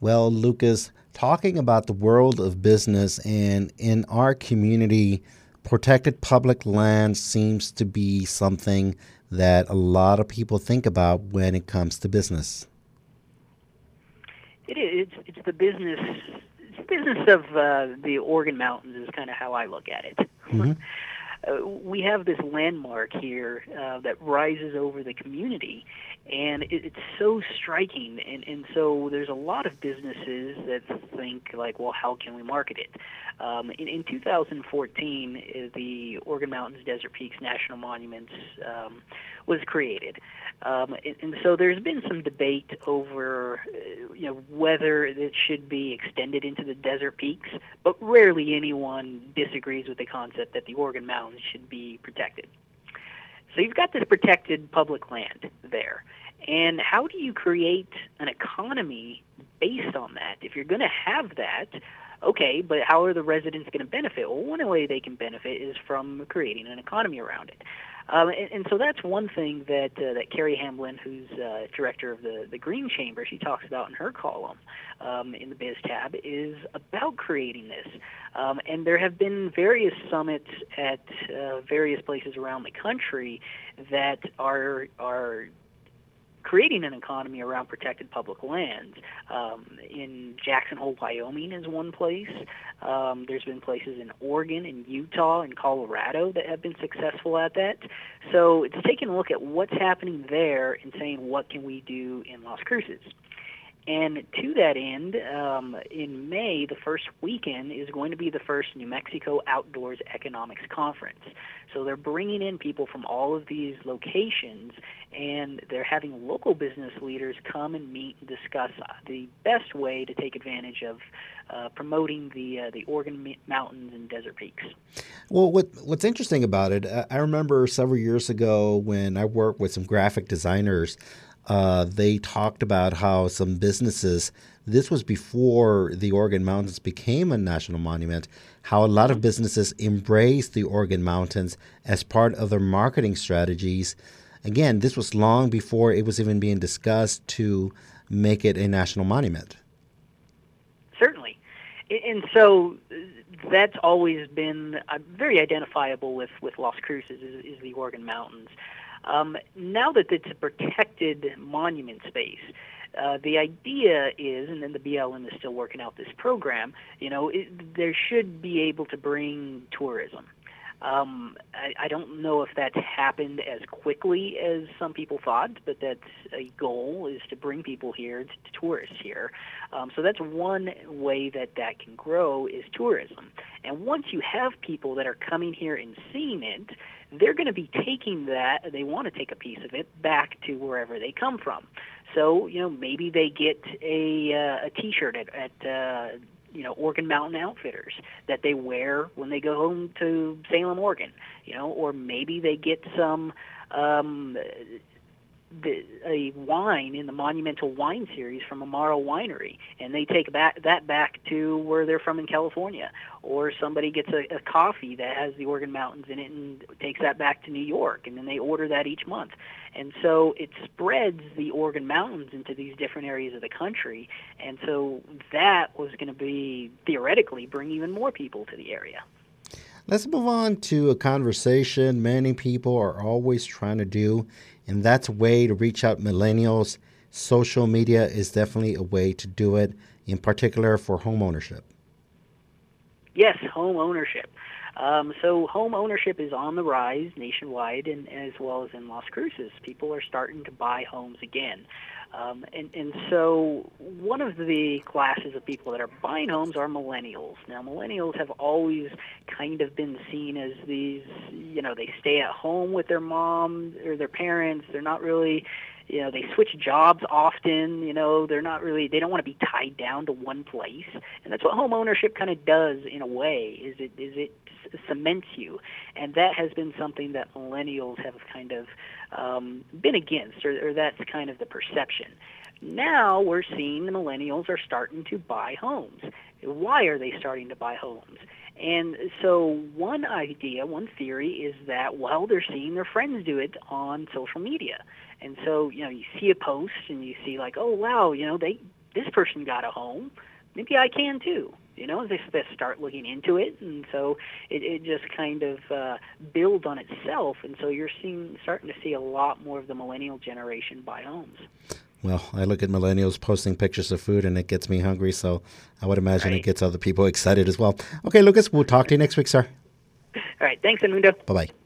Well, Lucas, talking about the world of business and in our community, protected public land seems to be something that a lot of people think about when it comes to business. It is. It's the business. It's the business of the Oregon Mountains is kind of how I look at it. Hmm. We have this landmark here that rises over the community, and it's so striking. And so there's a lot of businesses that think like, well, how can we market it? In 2014, the Oregon Mountains Desert Peaks National Monuments was created. And so there's been some debate over, whether it should be extended into the desert peaks, but rarely anyone disagrees with the concept that the Oregon Mountains should be protected. So you've got this protected public land there. And how do you create an economy based on that? If you're going to have that, okay, but how are the residents going to benefit? Well, one way they can benefit is from creating an economy around it. And so that's one thing that Carrie Hamblin, who's director of the Green Chamber, she talks about in her column in the Biz tab, is about creating this. And there have been various summits at various places around the country that are creating an economy around protected public lands. In Jackson Hole, Wyoming is one place. There's been places in Oregon and Utah and Colorado that have been successful at that. So it's taking a look at what's happening there and saying, what can we do in Las Cruces? And to that end, in May, the first weekend is going to be the first New Mexico Outdoors Economics Conference. So they're bringing in people from all of these locations, and they're having local business leaders come and meet and discuss the best way to take advantage of promoting the Oregon Mountains and Desert Peaks. Well, what's interesting about it, I remember several years ago when I worked with some graphic designers. They talked about how some businesses, this was before the Oregon Mountains became a national monument, how a lot of businesses embraced the Oregon Mountains as part of their marketing strategies. Again, this was long before it was even being discussed to make it a national monument. Certainly. And so that's always been very identifiable with Las Cruces is the Oregon Mountains. Now that it's a protected monument space, the idea is, and then the BLM is still working out this program, there should be able to bring tourism. I don't know if that's happened as quickly as some people thought, but that's a goal, is to bring people here, to tourists here. So that's one way that can grow, is tourism. And once you have people that are coming here and seeing it, they're going to be taking that, they want to take a piece of it back to wherever they come from. So, maybe they get a T-shirt at Oregon Mountain Outfitters that they wear when they go home to Salem, Oregon, or maybe they get some a wine in the Monumental Wine Series from Amaro Winery, and they take that back to where they're from in California. Or somebody gets a coffee that has the Oregon Mountains in it and takes that back to New York, and then they order that each month. And so it spreads the Oregon Mountains into these different areas of the country, and so that was going to be, theoretically, bring even more people to the area. Let's move on to a conversation many people are always trying to do, and that's a way to reach out millennials. Social media is definitely a way to do it, in particular for home ownership. Yes, home ownership. So home ownership is on the rise nationwide, and as well as in Las Cruces. People are starting to buy homes again. And so one of the classes of people that are buying homes are millennials. Now, millennials have always kind of been seen as these, they stay at home with their mom or their parents. They're not really, they switch jobs often. They're not really, they don't want to be tied down to one place. And that's what home ownership kind of does in a way, is it cements you. And that has been something that millennials have kind of been against, or that's kind of the perception. Now we're seeing the millennials are starting to buy homes. Why are they starting to buy homes? And so one idea, one theory is that, well, they're seeing their friends do it on social media. And so, you see a post and you see like, oh, wow, this person got a home, maybe I can too. They start looking into it, and so it just kind of builds on itself, and so you're starting to see a lot more of the millennial generation buy homes. Well, I look at millennials posting pictures of food, and it gets me hungry, so I would imagine it gets other people excited as well. Okay, Lucas, we'll talk to you next week, sir. All right, thanks, Edmundo. Bye-bye.